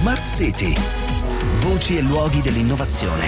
Smart City. Voci e luoghi dell'innovazione.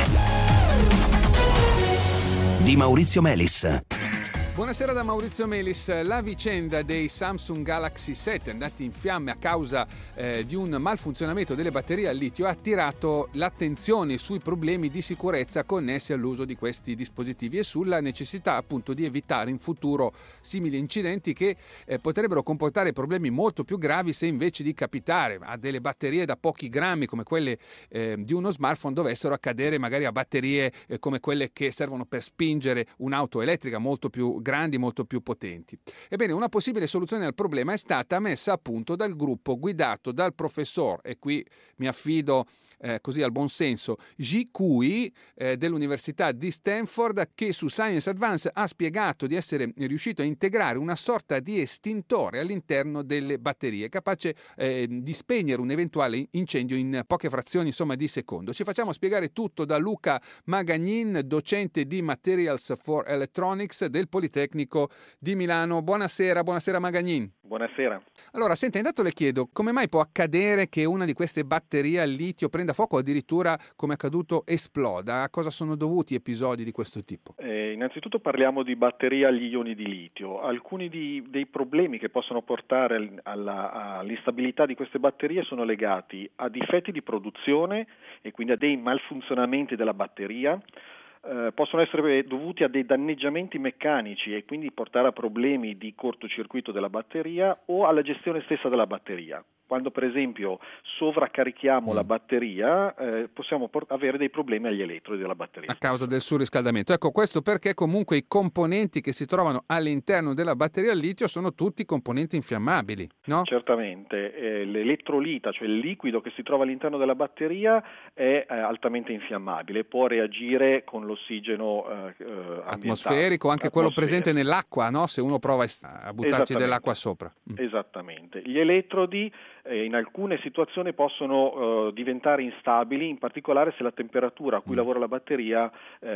Di Maurizio Melis. Buonasera da Maurizio Melis. La vicenda dei Samsung Galaxy 7 andati in fiamme a causa di un malfunzionamento delle batterie al litio ha attirato l'attenzione sui problemi di sicurezza connessi all'uso di questi dispositivi e sulla necessità appunto di evitare in futuro simili incidenti che potrebbero comportare problemi molto più gravi se invece di capitare a delle batterie da pochi grammi come quelle di uno smartphone dovessero accadere magari a batterie come quelle che servono per spingere un'auto elettrica molto più grandi, molto più potenti. Ebbene, una possibile soluzione al problema è stata messa a punto dal gruppo guidato dal professor, e qui mi affido così al buon senso, Ji Kui dell'Università di Stanford, che su Science Advance ha spiegato di essere riuscito a integrare una sorta di estintore all'interno delle batterie, capace di spegnere un eventuale incendio in poche frazioni di secondo. Ci facciamo spiegare tutto da Luca Magagnin, docente di Materials for Electronics del Politecnico di Milano. Buonasera Magagnin. Buonasera. Allora, senta, intanto le chiedo, come mai può accadere che una di queste batterie al litio prenda fuoco o addirittura, come è accaduto, esploda? A cosa sono dovuti episodi di questo tipo? Innanzitutto parliamo di batterie agli ioni di litio. Alcuni dei problemi che possono portare all'instabilità di queste batterie sono legati a difetti di produzione e quindi a dei malfunzionamenti della batteria. Possono essere dovuti a dei danneggiamenti meccanici e quindi portare a problemi di cortocircuito della batteria o alla gestione stessa della batteria. Quando per esempio sovraccarichiamo la batteria possiamo avere dei problemi agli elettrodi della batteria. A causa del surriscaldamento. Ecco, questo perché comunque i componenti che si trovano all'interno della batteria al litio sono tutti componenti infiammabili, no? Certamente. L'elettrolita, cioè il liquido che si trova all'interno della batteria, è altamente infiammabile, può reagire con l'ossigeno atmosferico, anche quello presente nell'acqua, no? Se uno prova a buttarci dell'acqua sopra. Esattamente. Gli elettrodi in alcune situazioni possono diventare instabili, in particolare se la temperatura a cui lavora la batteria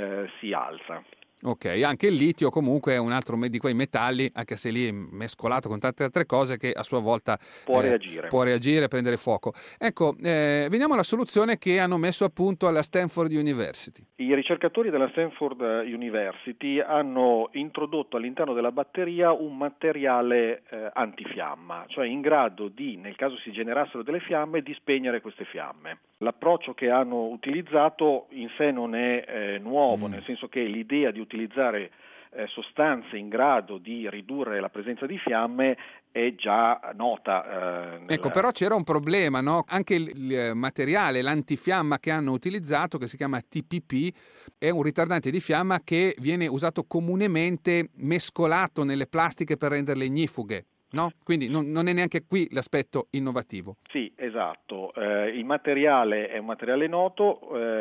si alza. Ok, anche il litio comunque è un altro di quei metalli, anche se lì è mescolato con tante altre cose, che a sua volta può reagire e prendere fuoco. Ecco, veniamo alla soluzione che hanno messo a punto alla Stanford University. I ricercatori della Stanford University hanno introdotto all'interno della batteria un materiale antifiamma, cioè in grado di, nel caso si generassero delle fiamme, di spegnere queste fiamme. L'approccio che hanno utilizzato in sé non è nuovo, nel senso che l'idea di utilizzare sostanze in grado di ridurre la presenza di fiamme è già nota. Ecco, però c'era un problema, no? Anche il materiale, l'antifiamma che hanno utilizzato, che si chiama TPP, è un ritardante di fiamma che viene usato comunemente mescolato nelle plastiche per renderle ignifughe. No? Quindi non è neanche qui l'aspetto innovativo. Sì, esatto. Il materiale è un materiale noto,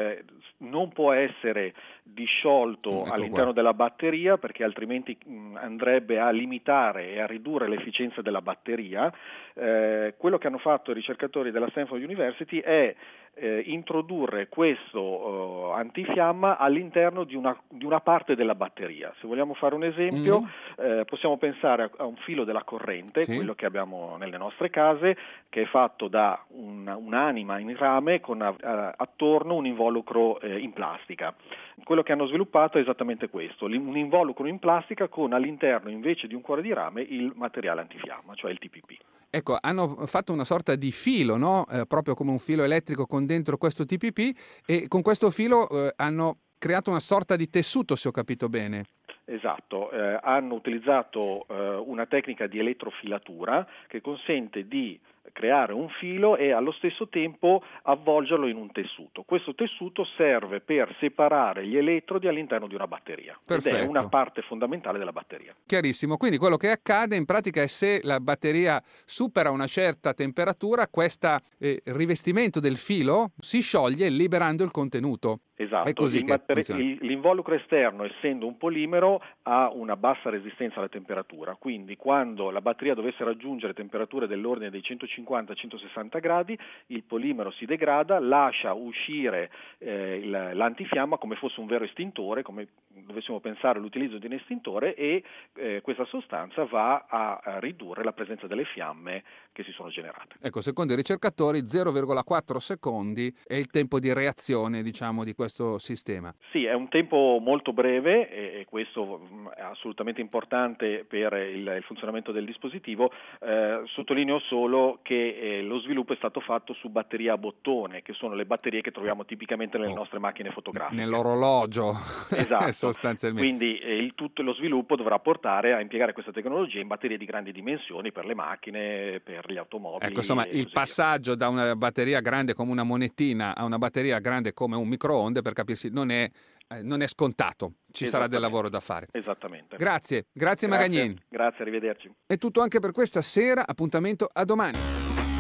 non può essere disciolto all'interno della batteria perché altrimenti andrebbe a limitare e a ridurre l'efficienza della batteria. Quello che hanno fatto i ricercatori della Stanford University è introdurre questo antifiamma all'interno di una parte della batteria. Se vogliamo fare un esempio, possiamo pensare a un filo della corrente, sì, quello che abbiamo nelle nostre case, che è fatto da un'anima in rame con attorno un involucro in plastica. Quello che hanno sviluppato è esattamente questo, un involucro in plastica con all'interno, invece di un cuore di rame, il materiale antifiamma, cioè il TPP. Ecco, hanno fatto una sorta di filo, no? Proprio come un filo elettrico con dentro questo TPP, e con questo filo hanno creato una sorta di tessuto, se ho capito bene. Esatto, hanno utilizzato una tecnica di elettrofilatura che consente di creare un filo e allo stesso tempo avvolgerlo in un tessuto. Questo tessuto serve per separare gli elettrodi all'interno di una batteria. Perfetto. Ed è una parte fondamentale della batteria. Chiarissimo, quindi quello che accade in pratica è se la batteria supera una certa temperatura, questo rivestimento del filo si scioglie liberando il contenuto. Esatto, È così l'involucro esterno, essendo un polimero, ha una bassa resistenza alla temperatura, quindi quando la batteria dovesse raggiungere temperature dell'ordine dei 150-160 gradi, il polimero si degrada, lascia uscire l'antifiamma come fosse un vero estintore, come dovessimo pensare all'utilizzo di un estintore, e questa sostanza va a ridurre la presenza delle fiamme che si sono generate. Ecco, secondo i ricercatori 0,4 secondi è il tempo di reazione, diciamo, di questo sistema. Sì, è un tempo molto breve e questo è assolutamente importante per il funzionamento del dispositivo. Sottolineo solo che lo sviluppo è stato fatto su batterie a bottone, che sono le batterie che troviamo tipicamente nelle nostre macchine fotografiche. Nell'orologio, esatto. Sostanzialmente. Quindi tutto lo sviluppo dovrà portare a impiegare questa tecnologia in batterie di grandi dimensioni per le macchine, per gli automobili. Ecco, insomma, il passaggio da una batteria grande come una monetina a una batteria grande come un microonde, per capirsi, non è scontato. Ci sarà del lavoro da fare. Esattamente. Grazie Magagnin. Grazie, arrivederci. È tutto anche per questa sera, appuntamento a domani.